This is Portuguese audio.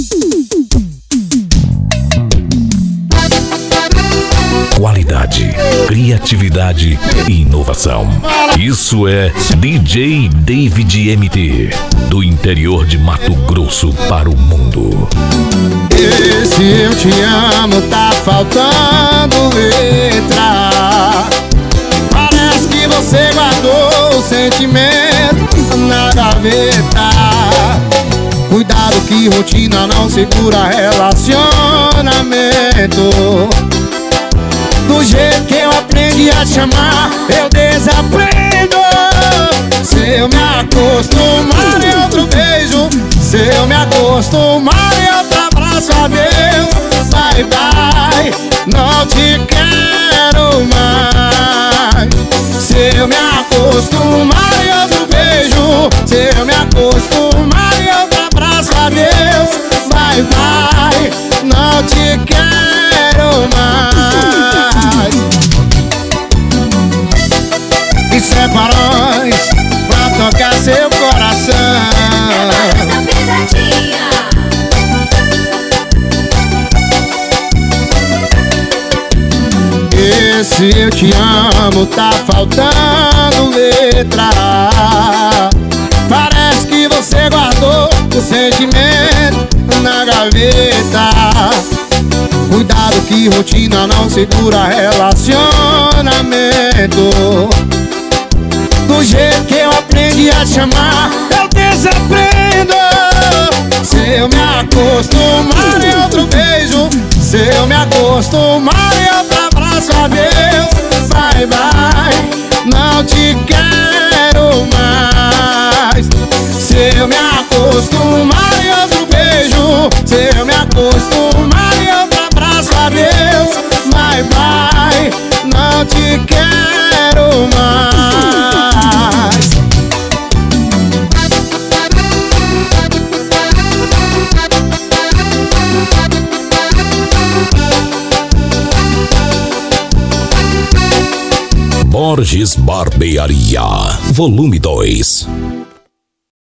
Qualidade, criatividade e inovação. Isso é DJ David MT, do interior de Mato Grosso para o mundo. Esse eu te amo tá faltando letra. Parece que você guardou o sentimento na gaveta. Cuidado que rotina não segura relacionamento. Do jeito que eu aprendi a te amar, eu desaprendo. Se eu me acostumar em outro beijo, se eu me acostumar em outro abraço, adeus, bye bye, não te quero mais. Se eu me acostumar em outro beijo, se eu me acostumar em outro abraço, adeus, bye bye, não te quero mais. Isso é para nós, pra tocar seu coração. Essa pesadinha. Esse eu te amo tá faltando letra. Parece que você guardou o sentimento na gaveta. Cuidado que rotina não segura relacionamento. Do jeito que eu aprendi a te amar, eu desaprendo. Se eu me acostumar em outro beijo, se eu me acostumar em outro abraço, adeus, bye bye, não te quero mais. Se eu me acostumar em outro beijo, se eu me acostumar em outro abraço, adeus, bye bye, não te quero mais. Borges Barbearia, volume 2.